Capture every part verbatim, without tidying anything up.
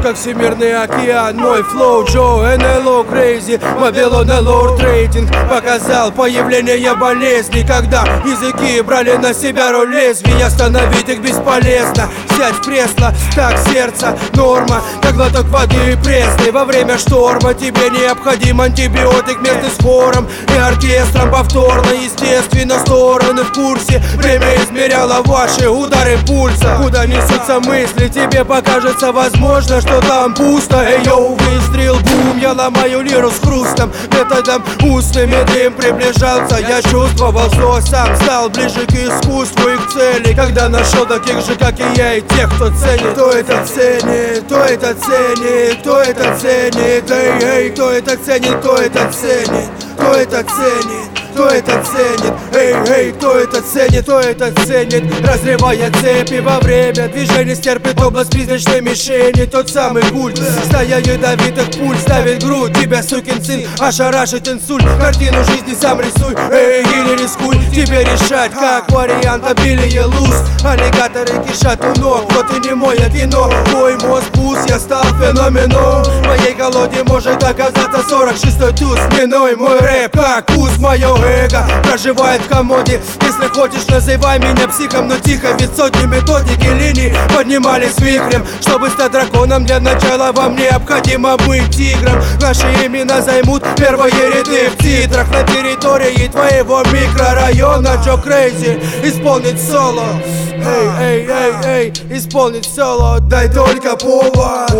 как всемирный океан. Мой флоу, Джо, эн эл о, Crazy, Вавилон, Лорд Рейтинг показал появление болезни, когда языки брали на себя роль лезвий. Остановить их бесполезно. Сядь в кресло, так сердце, норма, как глоток воды пресной. Во время шторма тебе необходим антибиотик вместе с хором и оркестром повторно. Естественно, стороны в курсе. Время измеряло ваши удары пульса. Куда несутся мысли, тебе покажется возможно, что там пусто. Эй, йоу, выстрел, бум, я ломаю лиру с хрустом. Методом устным и дым приближался. Я чувствовал, что сам стал ближе к искусству и к цели, когда нашел таких же, как и я, и тех, кто ценит. Кто это ценит, кто это ценит, кто это ценит. Эй, эй, кто это ценит, кто это ценит, кто это ценит, кто это ценит. Эй, эй, кто это ценит, кто это ценит. Разрывая цепи во время движения, стерпит область призрачной мишени. Тот самый культ, стая ядовитых пуль ставит грудь. Тебя, сукин сын, ошарашит инсульт. Картину жизни сам рисуй, эй, или рискуй. Тебе решать, как вариант обилие луз. Аллигаторы кишат у ног, вот и не мое кино. Мой мозг пуст, я стал феноменом. В моей колоде может оказаться сорок шестой туз. Миной мой рэп, как куст, мое эго проживает в комоде. Если хочешь, называй меня психом, но тихо, ведь сотни методик и линий поднимались вихрем. Чтобы стать драконом, для начала вам необходимо быть тигром. Наши имена займут первые ряды в титрах. На территории твоего микрорайона Джо Crazy исполнит соло. Эй, эй, эй, эй, исполнить соло. Дай только повод.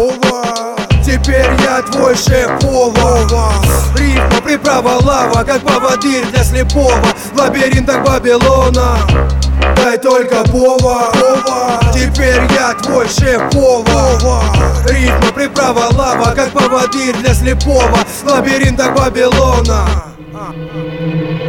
Теперь я твой шеф-повар. Рифма, приправа, лава, как поводырь для слепого в лабиринтах Вавилона. Дай только повод. Теперь я твой шеф-повар. Рифма, приправа, лава, как поводырь для слепого в лабиринтах Вавилона.